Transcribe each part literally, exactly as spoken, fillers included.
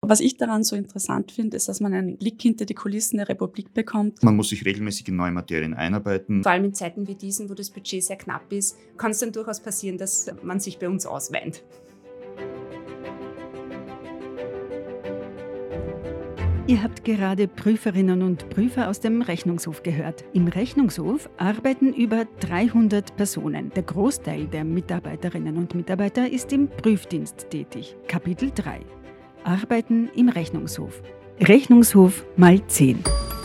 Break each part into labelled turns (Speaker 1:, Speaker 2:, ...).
Speaker 1: Was ich daran so interessant finde, ist, dass man einen Blick hinter die Kulissen der Republik bekommt.
Speaker 2: Man muss sich regelmäßig in neue Materien einarbeiten.
Speaker 3: Vor allem in Zeiten wie diesen, wo das Budget sehr knapp ist, kann es dann durchaus passieren, dass man sich bei uns ausweint.
Speaker 4: Ihr habt gerade Prüferinnen und Prüfer aus dem Rechnungshof gehört. Im Rechnungshof arbeiten über dreihundert Personen. Der Großteil der Mitarbeiterinnen und Mitarbeiter ist im Prüfdienst tätig. Kapitel drei. Arbeiten im Rechnungshof. Rechnungshof mal zehn.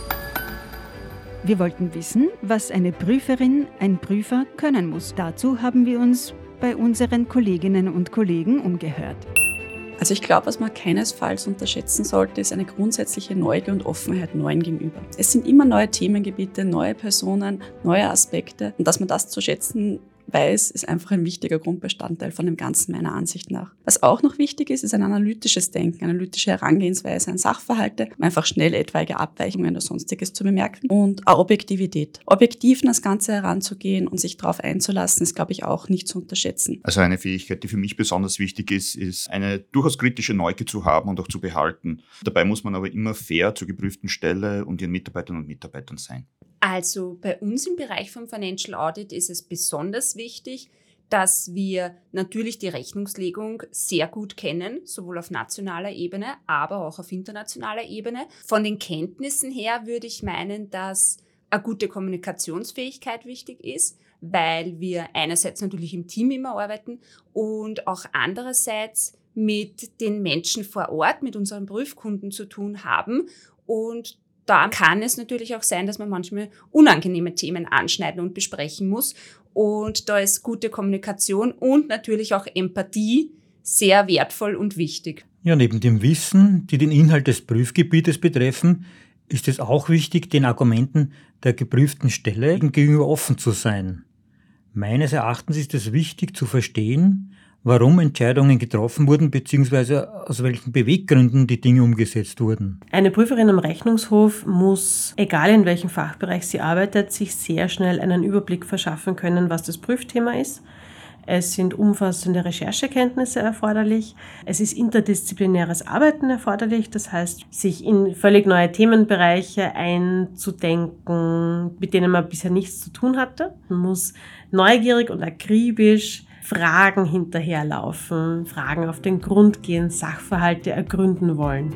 Speaker 4: Wir wollten wissen, was eine Prüferin, ein Prüfer können muss. Dazu haben wir uns bei unseren Kolleginnen und Kollegen umgehört.
Speaker 1: Also ich glaube, was man keinesfalls unterschätzen sollte, ist eine grundsätzliche Neugier und Offenheit Neuen gegenüber. Es sind immer neue Themengebiete, neue Personen, neue Aspekte. Und dass man das zu schätzen weiß, ist einfach ein wichtiger Grundbestandteil von dem Ganzen meiner Ansicht nach. Was auch noch wichtig ist, ist ein analytisches Denken, eine analytische Herangehensweise an Sachverhalte, um einfach schnell etwaige Abweichungen oder Sonstiges zu bemerken, und auch Objektivität. Objektiv an das Ganze heranzugehen und sich darauf einzulassen, ist, glaube ich, auch nicht zu unterschätzen.
Speaker 2: Also eine Fähigkeit, die für mich besonders wichtig ist, ist eine durchaus kritische Neugier zu haben und auch zu behalten. Dabei muss man aber immer fair zur geprüften Stelle und ihren Mitarbeiterinnen und Mitarbeitern sein.
Speaker 3: Also bei uns im Bereich vom Financial Audit ist es besonders wichtig, dass wir natürlich die Rechnungslegung sehr gut kennen, sowohl auf nationaler Ebene, aber auch auf internationaler Ebene. Von den Kenntnissen her würde ich meinen, dass eine gute Kommunikationsfähigkeit wichtig ist, weil wir einerseits natürlich im Team immer arbeiten und auch andererseits mit den Menschen vor Ort, mit unseren Prüfkunden zu tun haben. Und da kann es natürlich auch sein, dass man manchmal unangenehme Themen anschneiden und besprechen muss. Und da ist gute Kommunikation und natürlich auch Empathie sehr wertvoll und wichtig.
Speaker 5: Ja, neben dem Wissen, die den Inhalt des Prüfgebietes betreffen, ist es auch wichtig, den Argumenten der geprüften Stelle gegenüber offen zu sein. Meines Erachtens ist es wichtig zu verstehen, warum Entscheidungen getroffen wurden bzw. aus welchen Beweggründen die Dinge umgesetzt wurden.
Speaker 6: Eine Prüferin am Rechnungshof muss, egal in welchem Fachbereich sie arbeitet, sich sehr schnell einen Überblick verschaffen können, was das Prüfthema ist. Es sind umfassende Recherchekenntnisse erforderlich. Es ist interdisziplinäres Arbeiten erforderlich, das heißt, sich in völlig neue Themenbereiche einzudenken, mit denen man bisher nichts zu tun hatte. Man muss neugierig und akribisch Fragen hinterherlaufen, Fragen auf den Grund gehen, Sachverhalte ergründen wollen.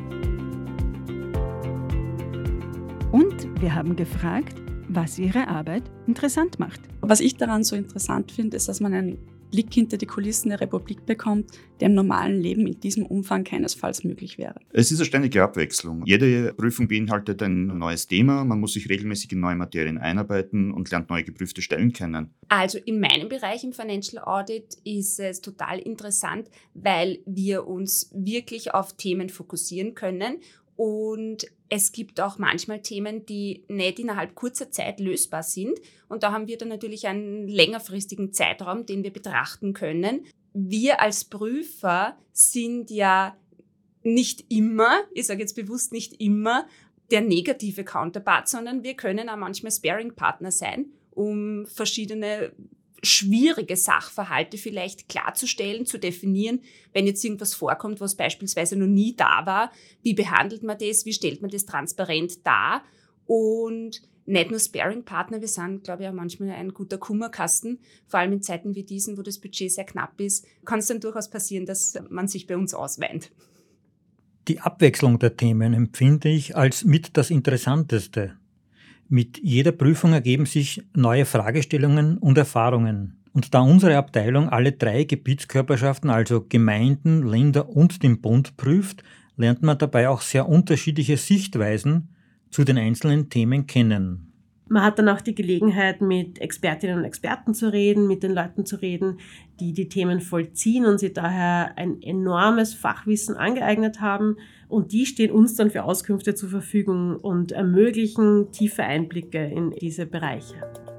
Speaker 4: Und wir haben gefragt, was ihre Arbeit interessant macht.
Speaker 1: Was ich daran so interessant finde, ist, dass man einen Blick hinter die Kulissen der Republik bekommt, der im normalen Leben in diesem Umfang keinesfalls möglich wäre.
Speaker 2: Es ist eine ständige Abwechslung. Jede Prüfung beinhaltet ein neues Thema. Man muss sich regelmäßig in neue Materien einarbeiten und lernt neue geprüfte Stellen kennen.
Speaker 3: Also in meinem Bereich im Financial Audit ist es total interessant, weil wir uns wirklich auf Themen fokussieren können. Und es gibt auch manchmal Themen, die nicht innerhalb kurzer Zeit lösbar sind. Und da haben wir dann natürlich einen längerfristigen Zeitraum, den wir betrachten können. Wir als Prüfer sind ja nicht immer, ich sage jetzt bewusst nicht immer, der negative Counterpart, sondern wir können auch manchmal Sparring-Partner sein, um verschiedene schwierige Sachverhalte vielleicht klarzustellen, zu definieren, wenn jetzt irgendwas vorkommt, was beispielsweise noch nie da war. Wie behandelt man das? Wie stellt man das transparent dar? Und nicht nur Sparring-Partner, wir sind, glaube ich, auch manchmal ein guter Kummerkasten. Vor allem in Zeiten wie diesen, wo das Budget sehr knapp ist, kann es dann durchaus passieren, dass man sich bei uns ausweint.
Speaker 5: Die Abwechslung der Themen empfinde ich als mit das Interessanteste. Mit jeder Prüfung ergeben sich neue Fragestellungen und Erfahrungen. Und da unsere Abteilung alle drei Gebietskörperschaften, also Gemeinden, Länder und den Bund prüft, lernt man dabei auch sehr unterschiedliche Sichtweisen zu den einzelnen Themen kennen.
Speaker 6: Man hat dann auch die Gelegenheit, mit Expertinnen und Experten zu reden, mit den Leuten zu reden, die die Themen vollziehen und sie daher ein enormes Fachwissen angeeignet haben. Und die stehen uns dann für Auskünfte zur Verfügung und ermöglichen tiefe Einblicke in diese Bereiche.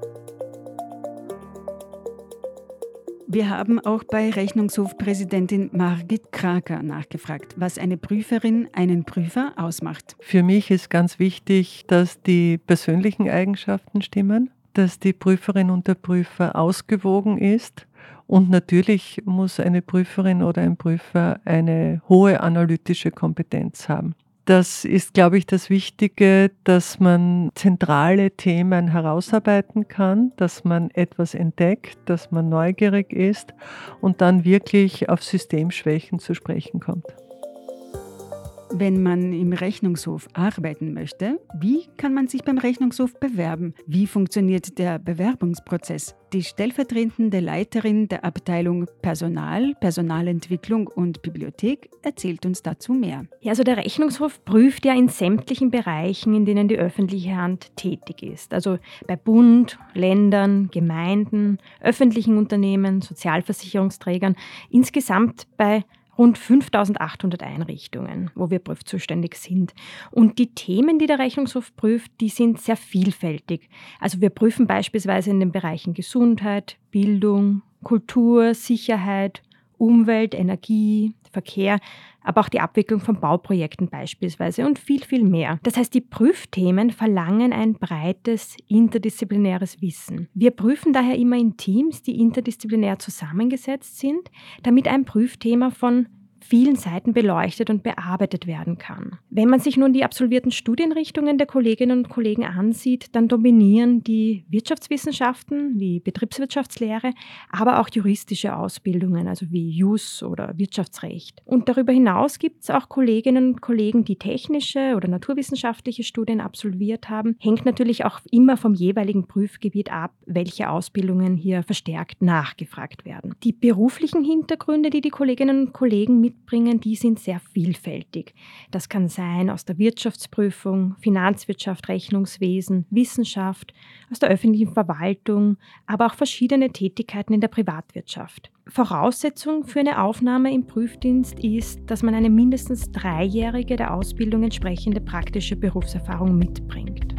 Speaker 4: Wir haben auch bei Rechnungshofpräsidentin Margit Kraker nachgefragt, was eine Prüferin, einen Prüfer ausmacht.
Speaker 7: Für mich ist ganz wichtig, dass die persönlichen Eigenschaften stimmen, dass die Prüferin und der Prüfer ausgewogen ist Und natürlich muss eine Prüferin oder ein Prüfer eine hohe analytische Kompetenz haben. Das ist, glaube ich, das Wichtige, dass man zentrale Themen herausarbeiten kann, dass man etwas entdeckt, dass man neugierig ist und dann wirklich auf Systemschwächen zu sprechen kommt.
Speaker 4: Wenn man im Rechnungshof arbeiten möchte, wie kann man sich beim Rechnungshof bewerben? Wie funktioniert der Bewerbungsprozess? Die stellvertretende Leiterin der Abteilung Personal, Personalentwicklung und Bibliothek erzählt uns dazu mehr.
Speaker 8: Ja, also der Rechnungshof prüft ja in sämtlichen Bereichen, in denen die öffentliche Hand tätig ist. Also bei Bund, Ländern, Gemeinden, öffentlichen Unternehmen, Sozialversicherungsträgern, insgesamt bei rund fünftausendachthundert Einrichtungen, wo wir prüfzuständig sind. Und die Themen, die der Rechnungshof prüft, die sind sehr vielfältig. Also wir prüfen beispielsweise in den Bereichen Gesundheit, Bildung, Kultur, Sicherheit, Umwelt, Energie, Verkehr, aber auch die Abwicklung von Bauprojekten beispielsweise und viel, viel mehr. Das heißt, die Prüfthemen verlangen ein breites interdisziplinäres Wissen. Wir prüfen daher immer in Teams, die interdisziplinär zusammengesetzt sind, damit ein Prüfthema von vielen Seiten beleuchtet und bearbeitet werden kann. Wenn man sich nun die absolvierten Studienrichtungen der Kolleginnen und Kollegen ansieht, dann dominieren die Wirtschaftswissenschaften wie Betriebswirtschaftslehre, aber auch juristische Ausbildungen, also wie Jus oder Wirtschaftsrecht. Und darüber hinaus gibt es auch Kolleginnen und Kollegen, die technische oder naturwissenschaftliche Studien absolviert haben. Hängt natürlich auch immer vom jeweiligen Prüfgebiet ab, welche Ausbildungen hier verstärkt nachgefragt werden. Die beruflichen Hintergründe, die die Kolleginnen und Kollegen mit mitbringen, die sind sehr vielfältig. Das kann sein aus der Wirtschaftsprüfung, Finanzwirtschaft, Rechnungswesen, Wissenschaft, aus der öffentlichen Verwaltung, aber auch verschiedene Tätigkeiten in der Privatwirtschaft. Voraussetzung für eine Aufnahme im Prüfdienst ist, dass man eine mindestens dreijährige der Ausbildung entsprechende praktische Berufserfahrung mitbringt.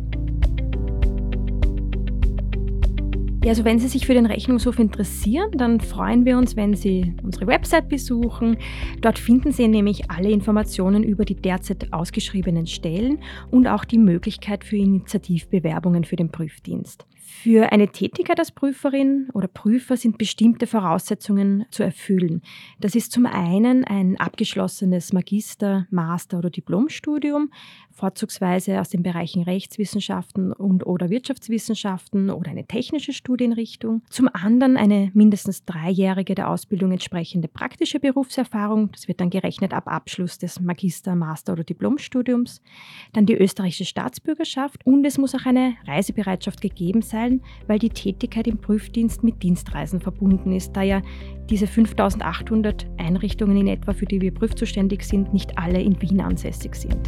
Speaker 8: Ja, also wenn Sie sich für den Rechnungshof interessieren, dann freuen wir uns, wenn Sie unsere Website besuchen. Dort finden Sie nämlich alle Informationen über die derzeit ausgeschriebenen Stellen und auch die Möglichkeit für Initiativbewerbungen für den Prüfdienst. Für eine Tätigkeit als Prüferin oder Prüfer sind bestimmte Voraussetzungen zu erfüllen. Das ist zum einen ein abgeschlossenes Magister-, Master- oder Diplomstudium, vorzugsweise aus den Bereichen Rechtswissenschaften und oder Wirtschaftswissenschaften oder eine technische Studienrichtung. Zum anderen eine mindestens dreijährige der Ausbildung entsprechende praktische Berufserfahrung. Das wird dann gerechnet ab Abschluss des Magister-, Master- oder Diplomstudiums. Dann die österreichische Staatsbürgerschaft und es muss auch eine Reisebereitschaft gegeben sein, weil die Tätigkeit im Prüfdienst mit Dienstreisen verbunden ist, da ja diese fünftausendachthundert Einrichtungen in etwa, für die wir prüfzuständig sind, nicht alle in Wien ansässig sind.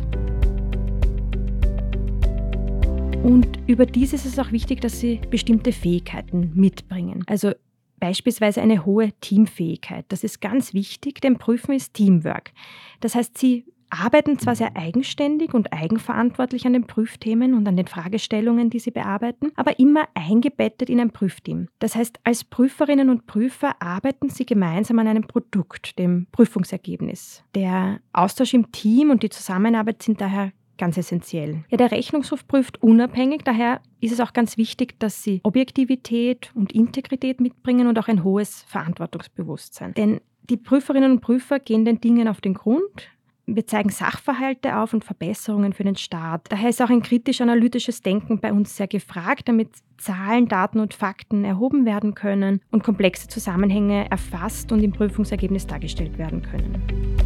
Speaker 8: Und überdies ist es auch wichtig, dass Sie bestimmte Fähigkeiten mitbringen. Also beispielsweise eine hohe Teamfähigkeit. Das ist ganz wichtig, denn Prüfen ist Teamwork. Das heißt, Sie arbeiten zwar sehr eigenständig und eigenverantwortlich an den Prüfthemen und an den Fragestellungen, die sie bearbeiten, aber immer eingebettet in ein Prüfteam. Das heißt, als Prüferinnen und Prüfer arbeiten sie gemeinsam an einem Produkt, dem Prüfungsergebnis. Der Austausch im Team und die Zusammenarbeit sind daher ganz essentiell. Ja, der Rechnungshof prüft unabhängig, daher ist es auch ganz wichtig, dass sie Objektivität und Integrität mitbringen und auch ein hohes Verantwortungsbewusstsein. Denn die Prüferinnen und Prüfer gehen den Dingen auf den Grund. Wir zeigen Sachverhalte auf und Verbesserungen für den Staat. Daher ist auch ein kritisch-analytisches Denken bei uns sehr gefragt, damit Zahlen, Daten und Fakten erhoben werden können und komplexe Zusammenhänge erfasst und im Prüfungsergebnis dargestellt werden können.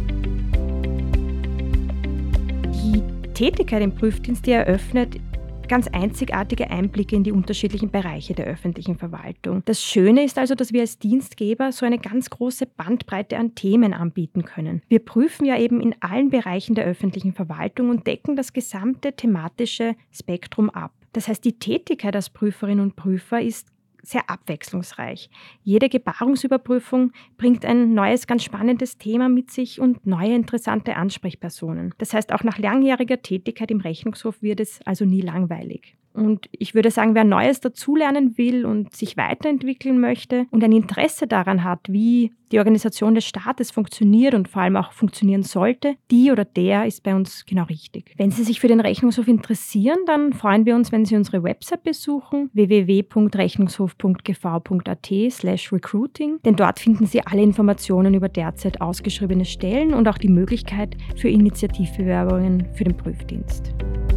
Speaker 8: Die Tätigkeit im Prüfdienst, die eröffnet ganz einzigartige Einblicke in die unterschiedlichen Bereiche der öffentlichen Verwaltung. Das Schöne ist also, dass wir als Dienstgeber so eine ganz große Bandbreite an Themen anbieten können. Wir prüfen ja eben in allen Bereichen der öffentlichen Verwaltung und decken das gesamte thematische Spektrum ab. Das heißt, die Tätigkeit als Prüferin und Prüfer ist sehr abwechslungsreich. Jede Gebarungsüberprüfung bringt ein neues, ganz spannendes Thema mit sich und neue interessante Ansprechpersonen. Das heißt, auch nach langjähriger Tätigkeit im Rechnungshof wird es also nie langweilig. Und ich würde sagen, wer Neues dazulernen will und sich weiterentwickeln möchte und ein Interesse daran hat, wie die Organisation des Staates funktioniert und vor allem auch funktionieren sollte, die oder der ist bei uns genau richtig. Wenn Sie sich für den Rechnungshof interessieren, dann freuen wir uns, wenn Sie unsere Website besuchen, w w w punkt rechnungshof punkt g v punkt a t slash recruiting, denn dort finden Sie alle Informationen über derzeit ausgeschriebene Stellen und auch die Möglichkeit für Initiativbewerbungen für den Prüfdienst.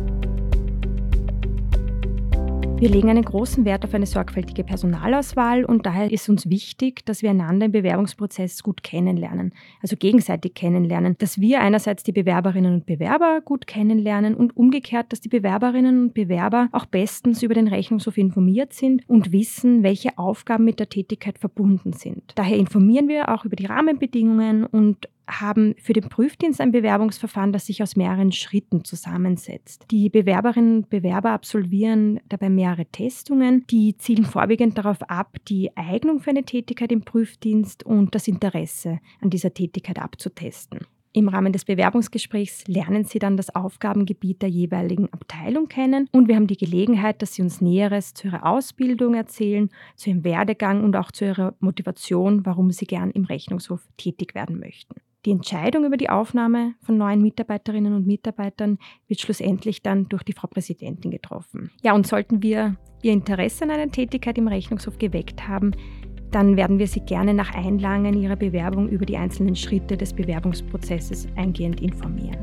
Speaker 8: Wir legen einen großen Wert auf eine sorgfältige Personalauswahl und daher ist uns wichtig, dass wir einander im Bewerbungsprozess gut kennenlernen, also gegenseitig kennenlernen, dass wir einerseits die Bewerberinnen und Bewerber gut kennenlernen und umgekehrt, dass die Bewerberinnen und Bewerber auch bestens über den Rechnungshof informiert sind und wissen, welche Aufgaben mit der Tätigkeit verbunden sind. Daher informieren wir auch über die Rahmenbedingungen und haben für den Prüfdienst ein Bewerbungsverfahren, das sich aus mehreren Schritten zusammensetzt. Die Bewerberinnen und Bewerber absolvieren dabei mehrere Testungen, die zielen vorwiegend darauf ab, die Eignung für eine Tätigkeit im Prüfdienst und das Interesse an dieser Tätigkeit abzutesten. Im Rahmen des Bewerbungsgesprächs lernen Sie dann das Aufgabengebiet der jeweiligen Abteilung kennen und wir haben die Gelegenheit, dass Sie uns Näheres zu Ihrer Ausbildung erzählen, zu Ihrem Werdegang und auch zu Ihrer Motivation, warum Sie gern im Rechnungshof tätig werden möchten. Die Entscheidung über die Aufnahme von neuen Mitarbeiterinnen und Mitarbeitern wird schlussendlich dann durch die Frau Präsidentin getroffen. Ja, und sollten wir Ihr Interesse an einer Tätigkeit im Rechnungshof geweckt haben, dann werden wir Sie gerne nach Einlangen Ihrer Bewerbung über die einzelnen Schritte des Bewerbungsprozesses eingehend informieren.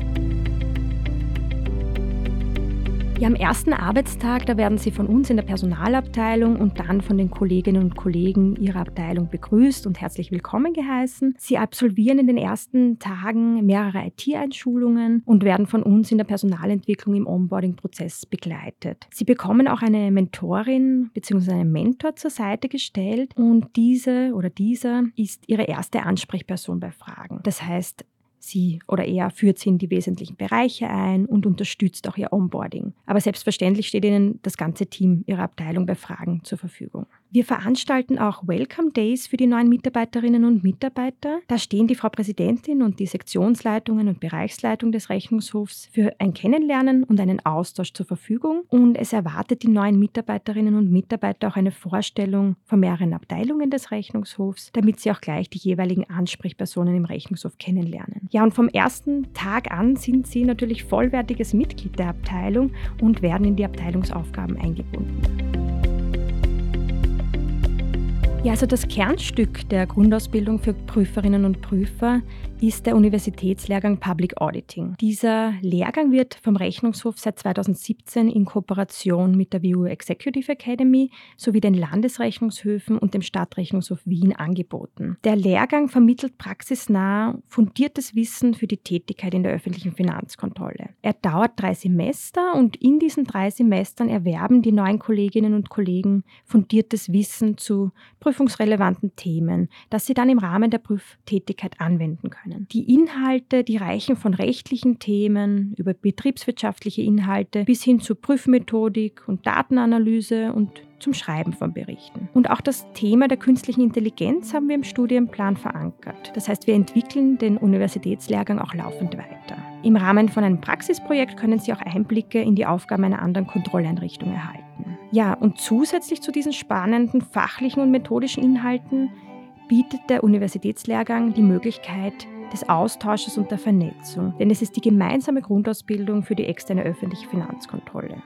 Speaker 8: Ja, am ersten Arbeitstag, da werden Sie von uns in der Personalabteilung und dann von den Kolleginnen und Kollegen Ihrer Abteilung begrüßt und herzlich willkommen geheißen. Sie absolvieren in den ersten Tagen mehrere I T-Einschulungen und werden von uns in der Personalentwicklung im Onboarding-Prozess begleitet. Sie bekommen auch eine Mentorin bzw. einen Mentor zur Seite gestellt und diese oder dieser ist Ihre erste Ansprechperson bei Fragen. Das heißt, sie oder er führt sie in die wesentlichen Bereiche ein und unterstützt auch ihr Onboarding. Aber selbstverständlich steht Ihnen das ganze Team Ihrer Abteilung bei Fragen zur Verfügung. Wir veranstalten auch Welcome Days für die neuen Mitarbeiterinnen und Mitarbeiter. Da stehen die Frau Präsidentin und die Sektionsleitungen und Bereichsleitung des Rechnungshofs für ein Kennenlernen und einen Austausch zur Verfügung. Und es erwartet die neuen Mitarbeiterinnen und Mitarbeiter auch eine Vorstellung von mehreren Abteilungen des Rechnungshofs, damit sie auch gleich die jeweiligen Ansprechpersonen im Rechnungshof kennenlernen. Ja, und vom ersten Tag an sind sie natürlich vollwertiges Mitglied der Abteilung und werden in die Abteilungsaufgaben eingebunden. Ja, also das Kernstück der Grundausbildung für Prüferinnen und Prüfer ist der Universitätslehrgang Public Auditing. Dieser Lehrgang wird vom Rechnungshof seit zweitausendsiebzehn in Kooperation mit der W U Executive Academy sowie den Landesrechnungshöfen und dem Stadtrechnungshof Wien angeboten. Der Lehrgang vermittelt praxisnah fundiertes Wissen für die Tätigkeit in der öffentlichen Finanzkontrolle. Er dauert drei Semester und in diesen drei Semestern erwerben die neuen Kolleginnen und Kollegen fundiertes Wissen zu prüfungsrelevanten Themen, das sie dann im Rahmen der Prüftätigkeit anwenden können. Die Inhalte, die reichen von rechtlichen Themen über betriebswirtschaftliche Inhalte bis hin zur Prüfmethodik und Datenanalyse und zum Schreiben von Berichten. Und auch das Thema der künstlichen Intelligenz haben wir im Studienplan verankert. Das heißt, wir entwickeln den Universitätslehrgang auch laufend weiter. Im Rahmen von einem Praxisprojekt können Sie auch Einblicke in die Aufgaben einer anderen Kontrolleinrichtung erhalten. Ja, und zusätzlich zu diesen spannenden fachlichen und methodischen Inhalten bietet der Universitätslehrgang die Möglichkeit des Austausches und der Vernetzung, denn es ist die gemeinsame Grundausbildung für die externe öffentliche Finanzkontrolle.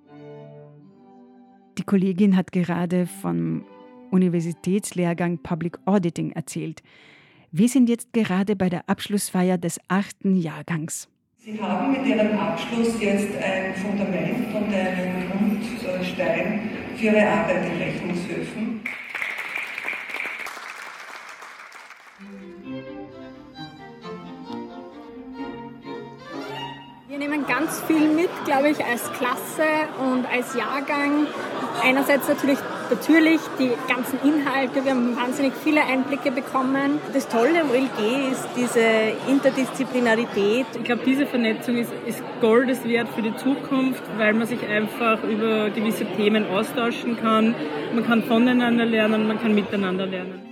Speaker 4: Die Kollegin hat gerade vom Universitätslehrgang Public Auditing erzählt. Wir sind jetzt gerade bei der Abschlussfeier des achten Jahrgangs.
Speaker 9: Sie haben mit Ihrem Abschluss jetzt ein Fundament und einen Grundstein für Ihre Arbeit in Rechnungshöfen.
Speaker 10: Wir nehmen ganz viel mit, glaube ich, als Klasse und als Jahrgang. Einerseits natürlich, natürlich die ganzen Inhalte, wir haben wahnsinnig viele Einblicke bekommen.
Speaker 11: Das Tolle am O L G ist diese Interdisziplinarität.
Speaker 12: Ich glaube, diese Vernetzung ist, ist Goldes wert für die Zukunft, weil man sich einfach über gewisse Themen austauschen kann. Man kann voneinander lernen, man kann miteinander lernen.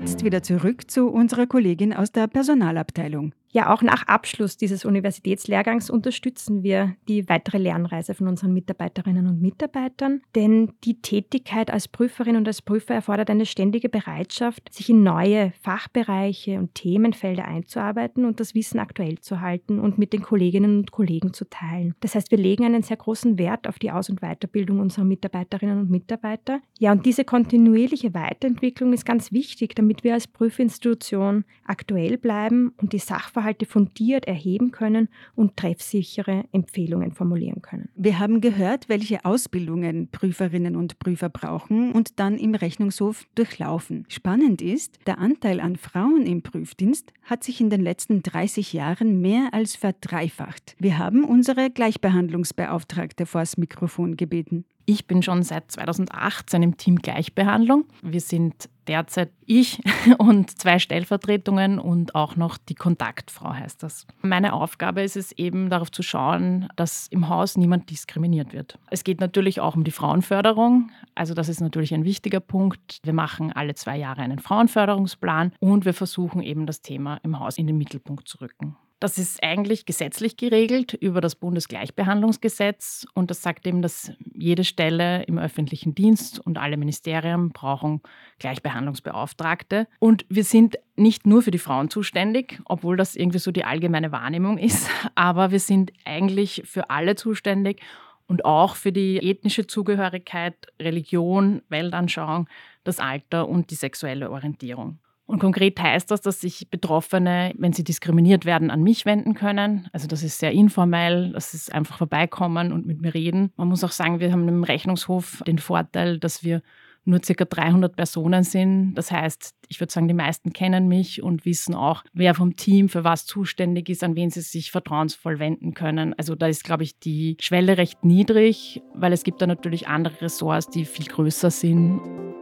Speaker 4: jetzt wieder zurück zu unserer Kollegin aus der Personalabteilung.
Speaker 8: Ja, auch nach Abschluss dieses Universitätslehrgangs unterstützen wir die weitere Lernreise von unseren Mitarbeiterinnen und Mitarbeitern, denn die Tätigkeit als Prüferin und als Prüfer erfordert eine ständige Bereitschaft, sich in neue Fachbereiche und Themenfelder einzuarbeiten und das Wissen aktuell zu halten und mit den Kolleginnen und Kollegen zu teilen. Das heißt, wir legen einen sehr großen Wert auf die Aus- und Weiterbildung unserer Mitarbeiterinnen und Mitarbeiter. Ja, und diese kontinuierliche Weiterentwicklung ist ganz wichtig, damit wir als Prüfinstitution aktuell bleiben und die Sachverhalte fundiert erheben können und treffsichere Empfehlungen formulieren können.
Speaker 4: Wir haben gehört, welche Ausbildungen Prüferinnen und Prüfer brauchen und dann im Rechnungshof durchlaufen. Spannend ist, der Anteil an Frauen im Prüfdienst hat sich in den letzten dreißig Jahren mehr als verdreifacht. Wir haben unsere Gleichbehandlungsbeauftragte vors Mikrofon gebeten.
Speaker 13: Ich bin schon seit zweitausendachtzehn im Team Gleichbehandlung. Wir sind derzeit ich und zwei Stellvertretungen und auch noch die Kontaktfrau heißt das. Meine Aufgabe ist es eben, darauf zu schauen, dass im Haus niemand diskriminiert wird. Es geht natürlich auch um die Frauenförderung. Also das ist natürlich ein wichtiger Punkt. Wir machen alle zwei Jahre einen Frauenförderungsplan und wir versuchen eben das Thema im Haus in den Mittelpunkt zu rücken. Das ist eigentlich gesetzlich geregelt über das Bundesgleichbehandlungsgesetz und das sagt eben, dass jede Stelle im öffentlichen Dienst und alle Ministerien brauchen Gleichbehandlungsbeauftragte. Und wir sind nicht nur für die Frauen zuständig, obwohl das irgendwie so die allgemeine Wahrnehmung ist, aber wir sind eigentlich für alle zuständig und auch für die ethnische Zugehörigkeit, Religion, Weltanschauung, das Alter und die sexuelle Orientierung. Und konkret heißt das, dass sich Betroffene, wenn sie diskriminiert werden, an mich wenden können. Also das ist sehr informell, das ist einfach vorbeikommen und mit mir reden. Man muss auch sagen, wir haben im Rechnungshof den Vorteil, dass wir nur ca. dreihundert Personen sind. Das heißt, ich würde sagen, die meisten kennen mich und wissen auch, wer vom Team für was zuständig ist, an wen sie sich vertrauensvoll wenden können. Also da ist, glaube ich, die Schwelle recht niedrig, weil es gibt da natürlich andere Ressorts, die viel größer sind.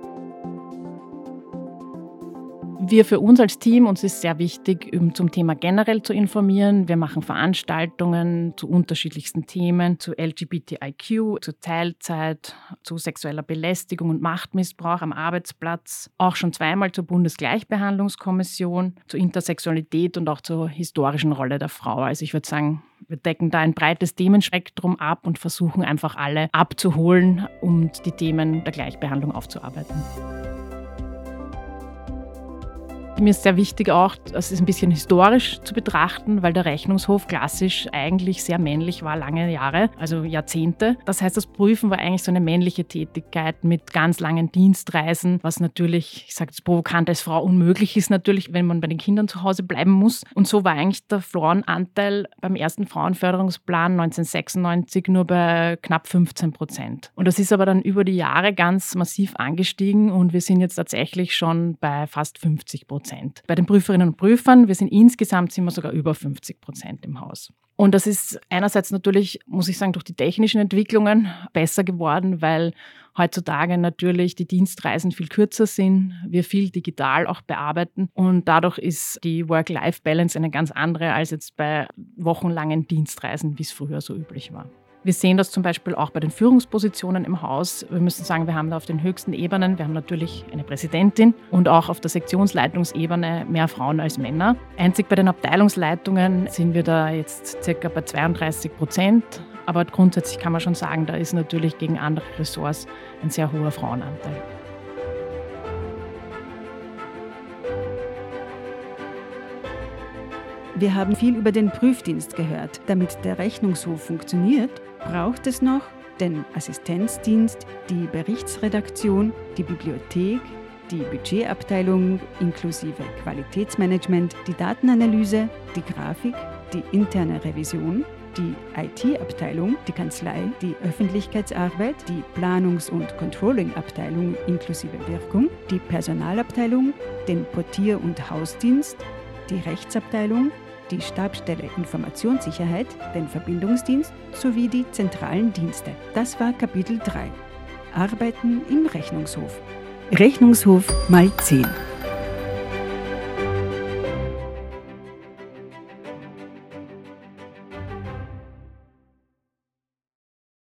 Speaker 13: Wir für uns als Team, uns ist sehr wichtig, zum Thema generell zu informieren. Wir machen Veranstaltungen zu unterschiedlichsten Themen, zu L G B T I Q, zu Teilzeit, zu sexueller Belästigung und Machtmissbrauch am Arbeitsplatz. Auch schon zweimal zur Bundesgleichbehandlungskommission, zur Intersexualität und auch zur historischen Rolle der Frau. Also ich würde sagen, wir decken da ein breites Themenspektrum ab und versuchen einfach alle abzuholen, um die Themen der Gleichbehandlung aufzuarbeiten. Mir ist sehr wichtig auch, das ist ein bisschen historisch zu betrachten, weil der Rechnungshof klassisch eigentlich sehr männlich war, lange Jahre, also Jahrzehnte. Das heißt, das Prüfen war eigentlich so eine männliche Tätigkeit mit ganz langen Dienstreisen, was natürlich, ich sage jetzt provokant, als Frau unmöglich ist natürlich, wenn man bei den Kindern zu Hause bleiben muss. Und so war eigentlich der Frauenanteil beim ersten Frauenförderungsplan neunzehnhundertsechsundneunzig nur bei knapp fünfzehn Prozent. Und das ist aber dann über die Jahre ganz massiv angestiegen und wir sind jetzt tatsächlich schon bei fast fünfzig Prozent. Bei den Prüferinnen und Prüfern, wir sind insgesamt sind wir sogar über fünfzig Prozent im Haus. Und das ist einerseits natürlich, muss ich sagen, durch die technischen Entwicklungen besser geworden, weil heutzutage natürlich die Dienstreisen viel kürzer sind, wir viel digital auch bearbeiten und dadurch ist die Work-Life-Balance eine ganz andere als jetzt bei wochenlangen Dienstreisen, wie es früher so üblich war. Wir sehen das zum Beispiel auch bei den Führungspositionen im Haus. Wir müssen sagen, wir haben da auf den höchsten Ebenen, wir haben natürlich eine Präsidentin und auch auf der Sektionsleitungsebene mehr Frauen als Männer. Einzig bei den Abteilungsleitungen sind wir da jetzt circa bei zweiunddreißig Prozent. Aber grundsätzlich kann man schon sagen, da ist natürlich gegen andere Ressorts ein sehr hoher Frauenanteil.
Speaker 4: Wir haben viel über den Prüfdienst gehört. Damit der Rechnungshof funktioniert, braucht es noch den Assistenzdienst, die Berichtsredaktion, die Bibliothek, die Budgetabteilung inklusive Qualitätsmanagement, die Datenanalyse, die Grafik, die interne Revision, die I T-Abteilung, die Kanzlei, die Öffentlichkeitsarbeit, die Planungs- und Controlling-Abteilung inklusive Wirkung, die Personalabteilung, den Portier- und Hausdienst, die Rechtsabteilung, die Stabsstelle Informationssicherheit, den Verbindungsdienst sowie die zentralen Dienste. Das war Kapitel drei. Arbeiten im Rechnungshof. Rechnungshof mal zehn.